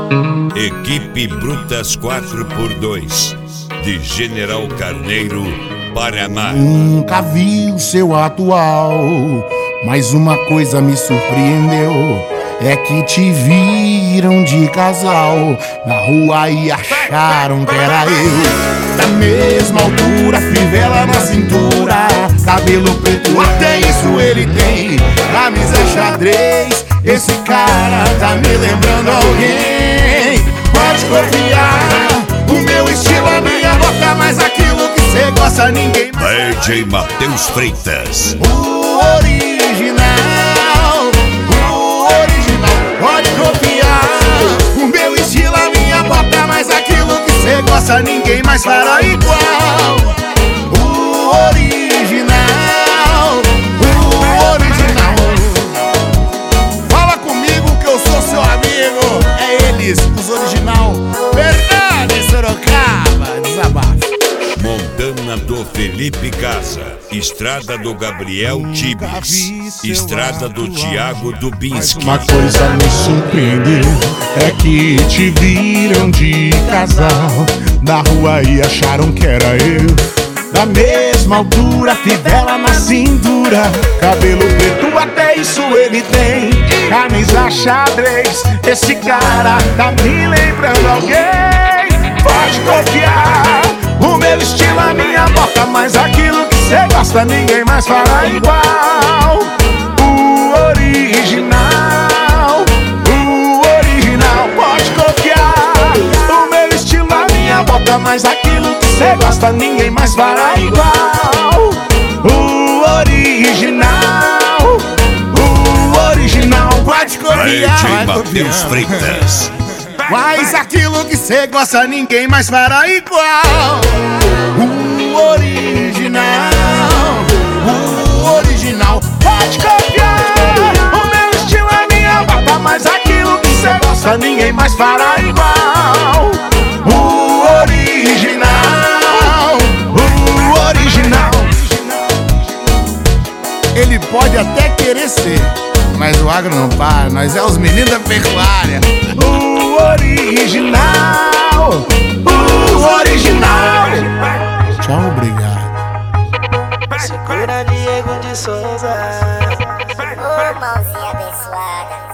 Equipe Brutas 4x2 de General Carneiro, Paraná. Nunca vi o seu atual, mas uma coisa me surpreendeu, é que te viram de casal na rua e acharam que era eu. Da mesma altura, fivela na cintura, cabelo preto, até isso ele tem. Camisa xadrez, esse cara tá me lembrando alguém. Pode confiar, o meu estilo, a minha bota, mas aquilo que cê gosta ninguém mais. DJ Matheus Freitas. O original, pode confiar. O meu estilo, a minha bota, mas aquilo que cê gosta ninguém mais fará igual. O original, o original. Fala comigo que eu sou seu amigo. É eles, os original. Verdade, Sorocaba, desabafo. Montana do Felipe Casa, Estrada do Gabriel Tibes, Estrada do Tiago Dubinski. Uma coisa me surpreendeu, é que te viram de casal na rua e acharam que era eu. Da mesma altura, fivela na cintura, cabelo preto, até isso ele tem. Camisa xadrez, esse cara tá me lembrando alguém. Pode confiar, o meu estilo, a minha bota, mas aquilo que cê gosta ninguém mais fará igual. O original, pode confiar. O meu estilo, a minha bota, mas aquilo que cê gosta ninguém mais fará igual. O original, pode confiar. DJ Matheus Freitas. Mas aquilo que cê gosta ninguém mais fará igual. O original, pode confiar. O meu estilo, a minha bota, mas aquilo que cê gosta ninguém mais fará igual. O original. Ele pode até querer ser, mas o agro não para, nós é os meninos da pecuária. O original. Tchau, obrigado. Segura Diego de Souza. Ô, mãozinha abençoada.